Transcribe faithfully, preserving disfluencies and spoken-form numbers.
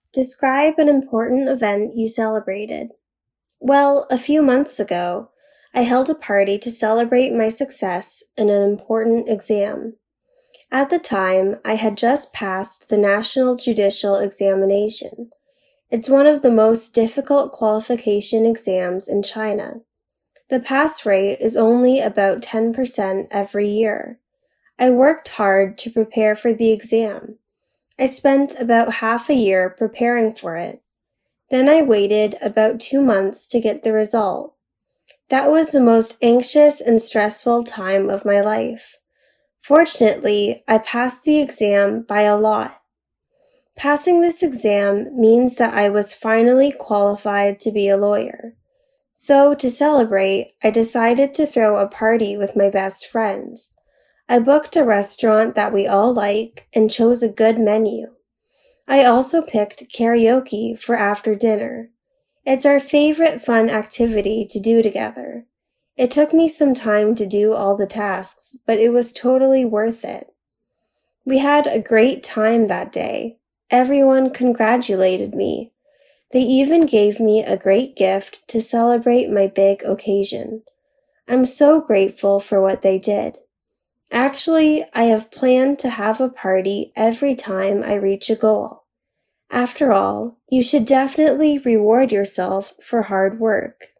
Describe an important event you celebrated. Well, a few months ago, I held a party to celebrate my success in an important exam. At the time, I had just passed the National Judicial Examination. It's one of the most difficult qualification exams in China. The pass rate is only about ten percent every year. I worked hard to prepare for the exam. I spent about half a year preparing for it. Then I waited about two months to get the result. That was the most anxious and stressful time of my life. Fortunately, I passed the exam by a lot. Passing this exam means that I was finally qualified to be a lawyer. So, to celebrate, I decided to throw a party with my best friends. I booked a restaurant that we all like and chose a good menu. I also picked karaoke for after dinner. It's our favorite fun activity to do together. It took me some time to do all the tasks, but it was totally worth it. We had a great time that day. Everyone congratulated me. They even gave me a great gift to celebrate my big occasion. I'm so grateful for what they did. Actually, I have planned to have a party every time I reach a goal. After all, you should definitely reward yourself for hard work.